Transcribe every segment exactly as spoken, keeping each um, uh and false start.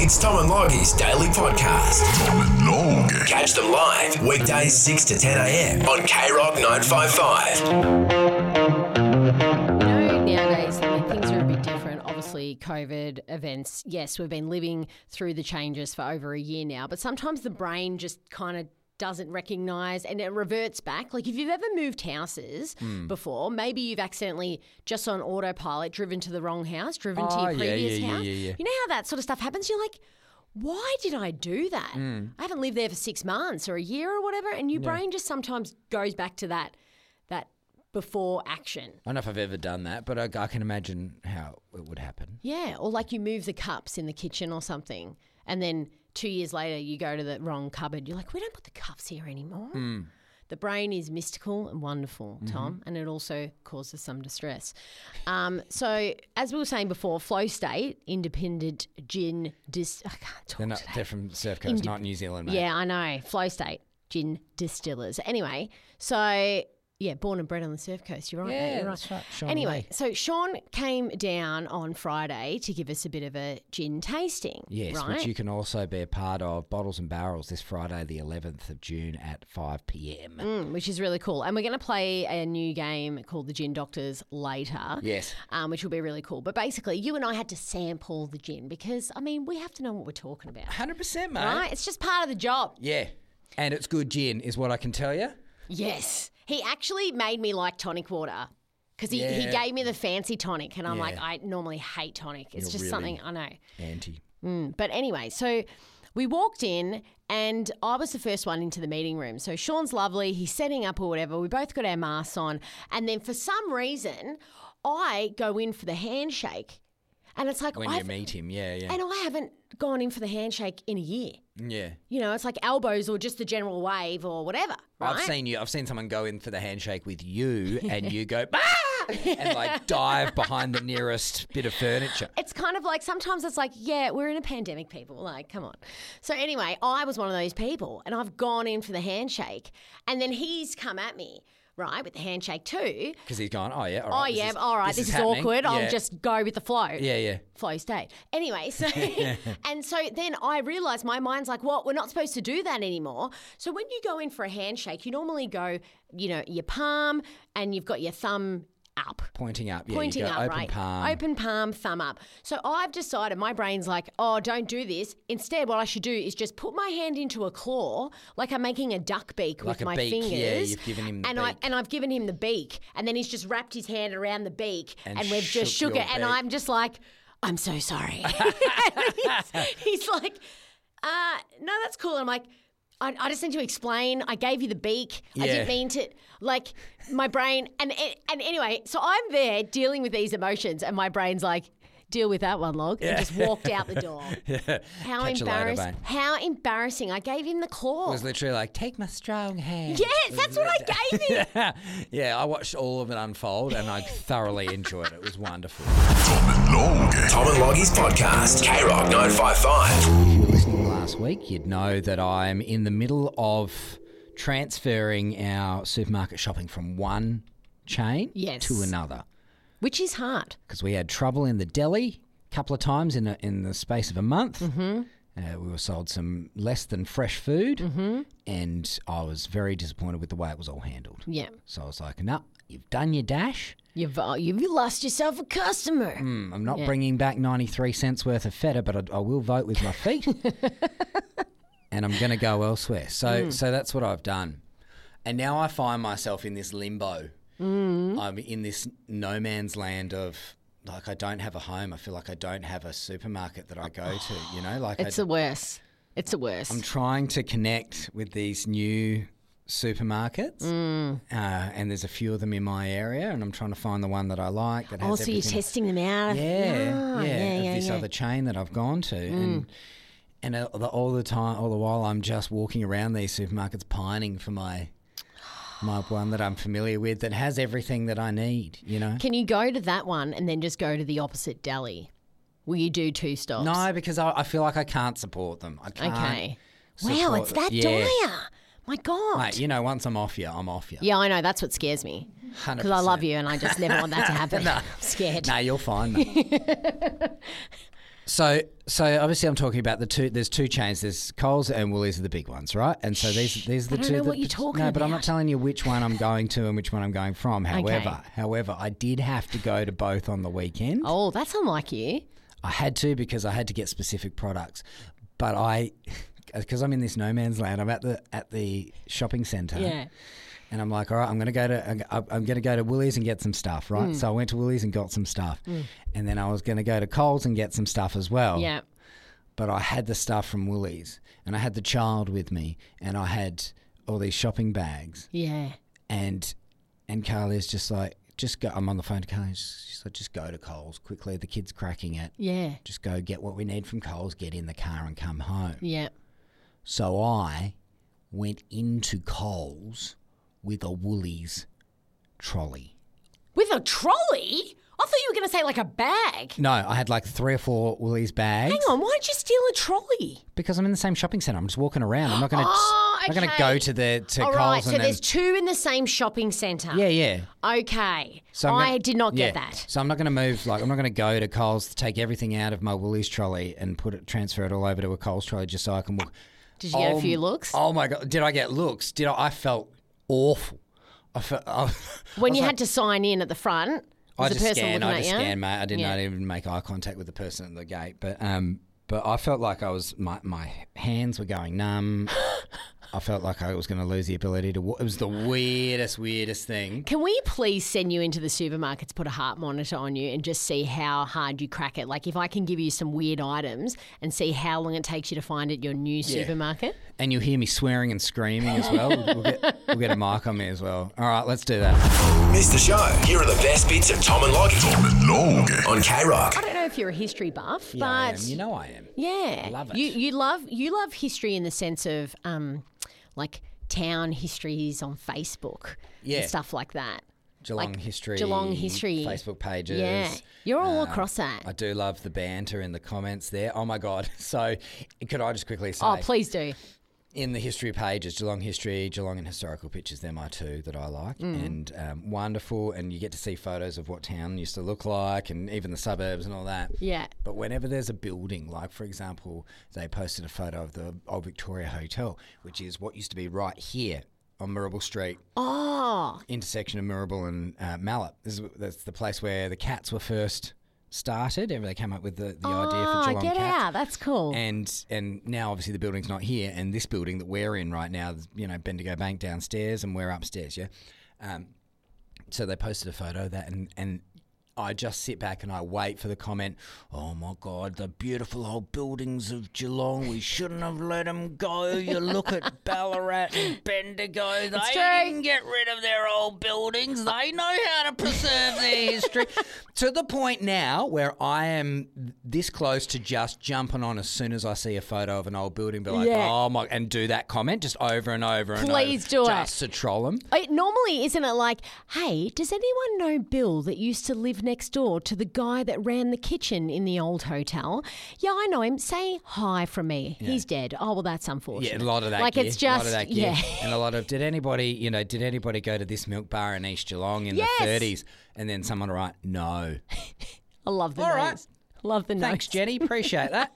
It's Tom and Loggie's daily podcast. Tom and Log. Catch them live weekdays six to ten a.m. on K Rock nine five five. You know, nowadays, I mean, things are a bit different. Obviously, COVID events, yes, we've been living through the changes for over a year now, but sometimes the brain just kind of doesn't recognise and it reverts back. Like if you've ever moved houses Mm. before, maybe you've accidentally just on autopilot driven to the wrong house, driven to Oh, your yeah, previous yeah, yeah, house. yeah, yeah. You know how that sort of stuff happens? You're like, why did I do that? Mm. I haven't lived there for six months or a year or whatever, and your Yeah. brain just sometimes goes back to that that before action. I don't know if I've ever done that, but I, I can imagine how it would happen. Yeah, or like you move the cups in the kitchen or something, and then two years later you go to the wrong cupboard. You're like, we don't put the cups here anymore. Mm. The brain is mystical and wonderful, Tom, and it also causes some distress. Um, so, as we were saying before, Flow State, independent gin dis. I can't talk They're, not, today. they're from Surf Coast, Indi- not New Zealand, mate. Yeah, I know. Flow State gin distillers. Anyway, so yeah, born and bred on the Surf Coast. You're right. mate, Yeah, you're right. that's right. Sean Anyway, Lee. so Sean came down on Friday to give us a bit of a gin tasting. Yes, right? which you can also be a part of Bottles and Barrels this Friday, the eleventh of June at five p.m. Mm, which is really cool. And we're going to play a new game called the Gin Doctors later. Yes. Um, which will be really cool. But basically, you and I had to sample the gin because, I mean, we have to know what we're talking about. one hundred percent, mate. Right? It's just part of the job. Yeah. And it's good gin is what I can tell you. Yes. He actually made me like tonic water because he, he Yeah. gave me the fancy tonic. And I'm Yeah. like, I normally hate tonic. It's You're just really- something I know. Anti. Mm, but anyway, so we walked in and I was the first one into the meeting room. So Sean's lovely. He's setting up or whatever. We both got our masks on. And then for some reason, I go in for the handshake. And it's like, When you I've, meet him, yeah, yeah. and I haven't gone in for the handshake in a year. Yeah. You know, it's like elbows or just the general wave or whatever. Right? I've seen you. I've seen someone go in for the handshake with you, and you go bah! and like dive behind the nearest bit of furniture. It's kind of like sometimes it's like, yeah, we're in a pandemic, people. Like, come on. So anyway, I was one of those people, and I've gone in for the handshake, and then he's come at me, right, with the handshake too. Because he's gone, oh yeah, all Oh right. this yeah, is- all right, this, is, happening. awkward. I'll Yeah. just go with the flow. Yeah, yeah. Flow state. Anyway, so and so then I realised my mind's like, well, we're not supposed to do that anymore. So when you go in for a handshake, you normally go, you know, your palm and you've got your thumb up. Pointing up. Yeah, Pointing you go up, open right? palm. Open palm, thumb up. So I've decided, my brain's like, oh, don't do this. Instead, what I should do is just put my hand into a claw, like I'm making a duck beak Like with a my beak, fingers. yeah, you've given him the and I beak. and I've given him the beak, and then he's just wrapped his hand around the beak, And and, we've just shook shook your it, and beak. I'm just like, I'm so sorry. he's, he's like, uh, no, that's cool. And I'm like, I, I just need to explain. I gave you the beak. I Yeah. didn't mean to, like, my brain. And and anyway, so I'm there dealing with these emotions, and my brain's like, deal with that one, Log, and just walked out the door. Yeah. How Catch you later, embarrassing! mate. How embarrassing! I gave him the claw. It was literally like, take my strong hand. Yes, that's what I gave him. Yeah. Yeah, I watched all of it unfold and I thoroughly enjoyed it. It was wonderful. Tom and Log. Tom and Loggie's podcast. K Rock nine five five. If you were listening last week, you'd know that I'm in the middle of transferring our supermarket shopping from one chain Yes. to another. Which is hard. Because we had trouble in the deli a couple of times in a, in the space of a month. Mm-hmm. Uh, we were sold some less than fresh food, mm-hmm. and I was very disappointed with the way it was all handled. Yeah. So I was like, no, you've done your dash. You've uh, you've lost yourself a customer. Mm, I'm not Yeah. bringing back ninety-three cents worth of feta, but I, I will vote with my feet. And I'm going to go elsewhere. So, so that's what I've done. And now I find myself in this limbo. Mm. I'm in this no man's land of, like, I don't have a home. I feel like I don't have a supermarket that I go to, you know? Like It's I, the worst. It's the worst. I'm trying to connect with these new supermarkets, Mm. uh, and there's a few of them in my area, and I'm trying to find the one that I like. That has oh, so you're everything. testing them out? Yeah, Ah, yeah, yeah, of yeah, this yeah. other chain that I've gone to, and and uh, the- all the time, all the while, I'm just walking around these supermarkets, pining for my my one that I'm familiar with that has everything that I need. You know, Can you go to that one and then just go to the opposite deli? Will you do two stops? no, because I, I feel like I can't support them. I can't. Okay. Wow, support it's that them. Yeah. dire. My God. Mate, you know, once I'm off you, I'm off you. Yeah, I know. That's what scares me. one hundred Because I love percent. you and I just never want that to happen. No. I'm scared. No, you'll find me. So, so obviously, I'm talking about the two. There's two chains. There's Coles and Woolies are the big ones, right? And so these, these are the I don't two. know that, what you're talking no, but I'm not about. telling you which one I'm going to and which one I'm going from. However, Okay. however, I did have to go to both on the weekend. Oh, that's unlike you. I had to because I had to get specific products, but I, because I'm in this no man's land. I'm at the at the shopping centre. Yeah. And I'm like, all right, I'm going to go to I'm going to go to Woolies and get some stuff, right? Mm. So I went to Woolies and got some stuff, and then I was going to go to Coles and get some stuff as well. Yeah. But I had the stuff from Woolies, and I had the child with me, and I had all these shopping bags, Yeah. and and Carly's just like, just go. I'm on the phone to Carly. She's she's like, just go to Coles quickly. The kid's cracking it. Yeah. Just go get what we need from Coles, get in the car, and come home. Yeah. So I went into Coles with a Woolies trolley. With a trolley? I thought you were going to say like a bag. No, I had like three or four Woolies bags. Hang on, why'd you steal a trolley? Because I'm in the same shopping centre. I'm just walking around. I'm not going to. Oh, I'm not going to okay. go to the to All Coles right, and so then. there's two in the same shopping centre. Yeah, yeah. Okay. So I'm I gonna- did not get yeah. that. So I'm not going to move. Like I'm not going to go to Coles, take everything out of my Woolies trolley and put it, transfer it all over to a Coles trolley just so I can walk. Did you get Oh, a few looks? Oh my god! Did I get looks? Did I? I felt awful. I felt. I, when I you was had to sign in at the front, I was the just person scanned. looking I at just you? scanned, mate. I did Yeah. not even make eye contact with the person at the gate. But um, but I felt like I was my my hands were going numb. I felt like I was going to lose the ability to. wa- It was the weirdest, weirdest thing. Can we please send you into the supermarkets, put a heart monitor on you, and just see how hard you crack it? Like if I can give you some weird items and see how long it takes you to find at your new supermarket. And you'll hear me swearing and screaming as well. We'll, we'll get we'll get a mic on me as well. All right, let's do that. Missed the show? Here are the best bits of Tom and Loggy Tom and Logie. on K Rock. I don't know if you're a history buff, Yeah, I but am. You know I am. yeah, I love it. You you love you love history in the sense of um, like town histories on Facebook, Yeah. and stuff like that. Geelong Like history, Geelong history. Facebook pages. Yeah, you're all Um, across that. I do love the banter in the comments there. Oh my god! So, could I just quickly say, Oh, please do. in the history pages, Geelong history, Geelong and historical pictures, they're my two that I like, Mm. and um, wonderful. And you get to see photos of what town used to look like, and even the suburbs and all that. Yeah. But whenever there's a building, like for example, they posted a photo of the Old Victoria Hotel, which is what used to be right here on Mirrabel Street, Oh, intersection of Mirrabel and uh, Mallet. This is that's the place where the cats were first started. They came up with the, the idea oh, for Geelong get Cats. out. That's cool. And and now obviously the building's not here, and this building that we're in right now, there's, you know, Bendigo Bank downstairs, and we're upstairs. Yeah. Um, so they posted a photo of that, and and I just sit back and I wait for the comment. Oh my God, the beautiful old buildings of Geelong. We shouldn't have let them go. You look at Ballarat and Bendigo. They true. didn't get rid of their old buildings. They know how to preserve their history. To the point now where I am this close to just jumping on as soon as I see a photo of an old building, be like, Yeah. oh my, and do that comment just over and over and Please over. do it. Just to troll them. It, normally, isn't it like, hey, does anyone know Bill that used to live next door to the guy that ran the kitchen in the old hotel? Yeah, I know him. Say hi from me. He's dead. Oh, well, that's unfortunate. Yeah, a lot of that. Like, gear, it's a lot just, of that gear. yeah. And a lot of did anybody, you know, did anybody go to this milk bar in East Geelong in Yes. the thirties? And then someone write, no. I love the All right. notes. Love the Thanks, notes. Jenny. Appreciate that.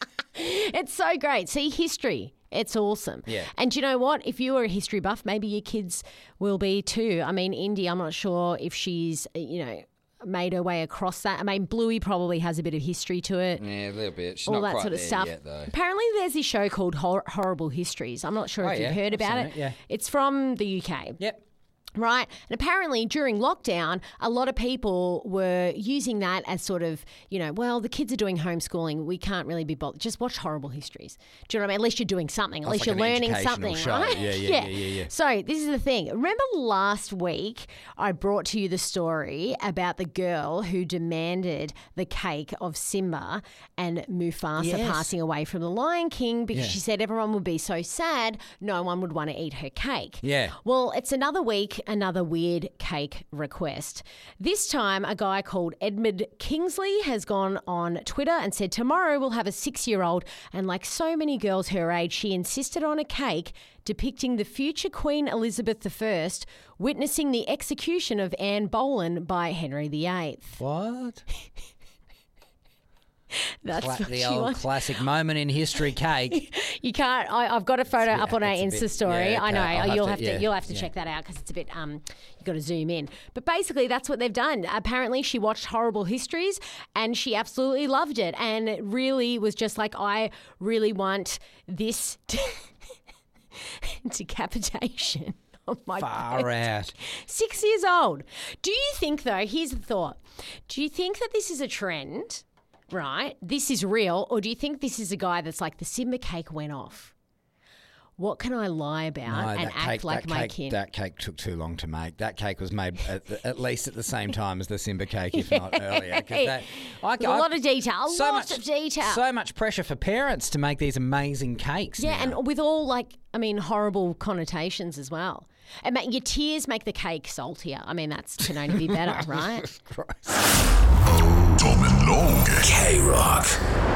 It's so great. See, history. It's awesome. Yeah. And do you know what? If you are a history buff, maybe your kids will be too. I mean, Indy, I'm not sure if she's, you know, made her way across that. I mean, Bluey probably has a bit of history to it. Yeah, a little bit. She's all not that quite sort of there stuff. yet, though. Apparently, there's this show called Hor- Horrible Histories. I'm not sure Oh, if yeah. you've heard I've about seen it. it, yeah. It's from the U K. Yep. Right. And apparently during lockdown, a lot of people were using that as sort of, you know, well, the kids are doing homeschooling. We can't really be bothered. Just watch Horrible Histories. Do you know what I mean? At least you're doing something. At Oh, least it's you're like an learning educational something, show. right? Yeah, yeah, yeah, yeah, yeah. So this is the thing. Remember last week I brought to you the story about the girl who demanded the cake of Simba and Mufasa Yes. passing away from the Lion King because Yeah. she said everyone would be so sad, no one would want to eat her cake. Yeah. Well, it's another week, another weird cake request. This time, a guy called Edmund Kingsley has gone on Twitter and said, tomorrow we'll have a six-year-old, and like so many girls her age, she insisted on a cake depicting the future Queen Elizabeth the First witnessing the execution of Anne Boleyn by Henry the Eighth. What? That's Cla- what the she old wants. classic moment in history cake. You can't. I, I've got a photo It's- up on our it's a Insta bit- story. yeah, I know. okay, I'll have you'll to- have to. yeah, you'll have to yeah. check that out because it's a bit. Um, you got to zoom in. But basically, that's what they've done. Apparently, she watched Horrible Histories and she absolutely loved it, and it really was just like, I really want this decapitation of my Far birthday. out. Six years old. Do you think, though, here's the thought. Do you think that this is a trend, right? This is real, or do you think this is a guy that's like, the Simba cake went off? What can I lie about No, and that act cake, like that my cake, kid? That cake took too long to make. That cake was made at, the, at least at the same time as the Simba cake, if not earlier. 'Cause that, I, With a lot of detail, a so lot much, of detail. So much pressure for parents to make these amazing cakes. Yeah, now. and with all, like, I mean, horrible connotations as well. And ma- your tears make the cake saltier. I mean, that's can only be better, right? Tom and Logan. K Rock.